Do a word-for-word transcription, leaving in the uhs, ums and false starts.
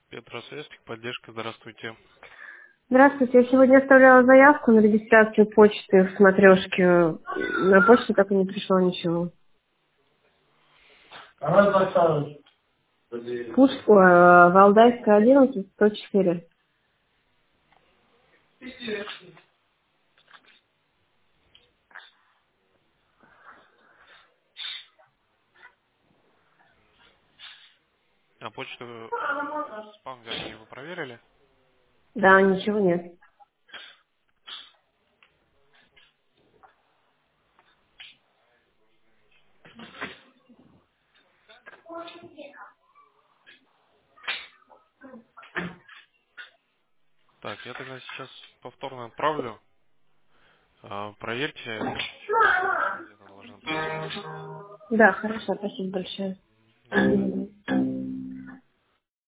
Петросвязь, поддержка, здравствуйте. Здравствуйте, я сегодня оставляла заявку на регистрацию почты в смотрешке. На почту так и не пришло ничего. Пуш, э, Валдайская, одиннадцать, сто четыре. А почту э, спам вернее вы проверили? Да, ничего нет. Так, я тогда сейчас повторно отправлю. А, проверьте, сейчас где-то должна прийти. Да, хорошо, спасибо большое. До свидания.